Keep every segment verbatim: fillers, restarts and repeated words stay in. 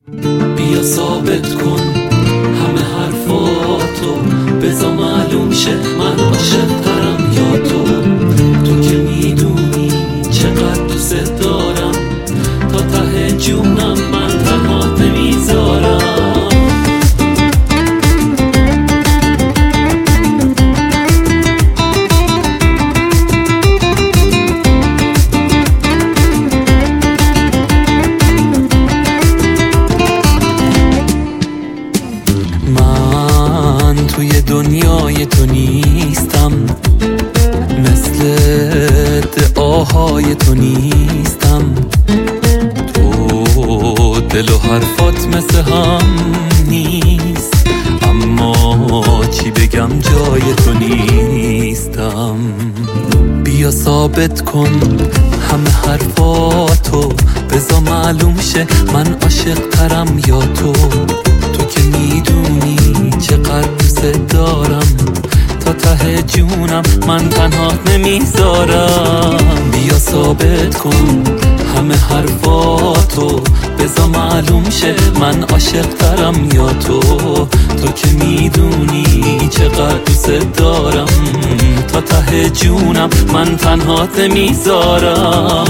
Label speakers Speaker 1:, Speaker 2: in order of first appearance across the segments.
Speaker 1: بیا ثابت کن همه حرفاتو، بذار معلوم شه من عاشق ترم یا تو. تو که میدونی چقدر دوست دارم، تا ته جونم من تنهات نمیذارم. من توی دنیای تو نیستم، مثل دعاهای تو نیستم. تو دل و حرفات مثل هم نیست، اما چی بگم جای تو نیستم. بیا ثابت کن همه حرفاتو، بذار معلوم شه من عاشق ترم یا تو. تو که میدونی چقدر دوست دارم، تا ته جونم من تنهات نمیذارم. بیا ثابت کن همه حرفاتو، بذار معلوم شه من عاشق ترم یا تو. تو که میدونی چقدر دوست دارم، تا ته جونم من تنهات نمیذارم.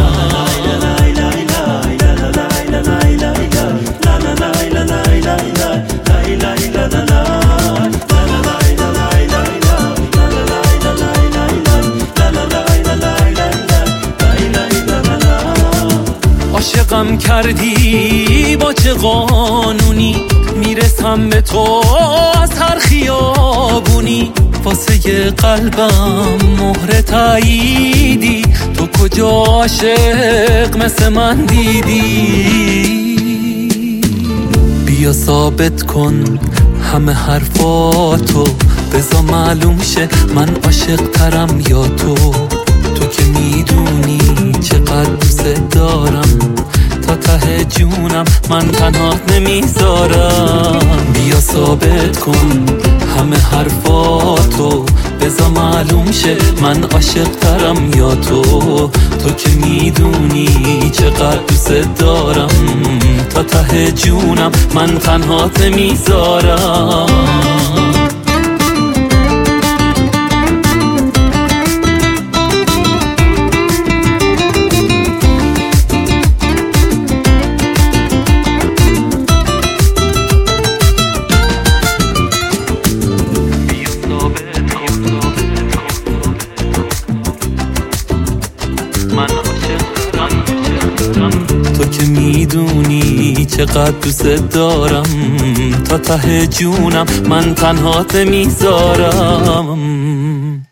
Speaker 1: عاشقم کردی با چه قانونی، میرسم به تو از هر خیابونی. واسه قلبم مهر تاییدی، تو کجا عاشق مثل من دیدی؟ بیا ثابت کن همه حرفاتو، بذار معلوم شه من عاشق ترم یا تو. تو که میدونی چقدر دوست دارم، تا ته جونم من تنهات نمیذارم. بیا ثابت کن همه حرفاتو، بذار معلوم شه من عاشق ترم یا تو. تو که میدونی چقدر دوست دارم، تا ته جونم من تنهات نمیذارم. تو که میدونی چقدر دوست دارم، تا ته جونم من تنهات نمیذارم.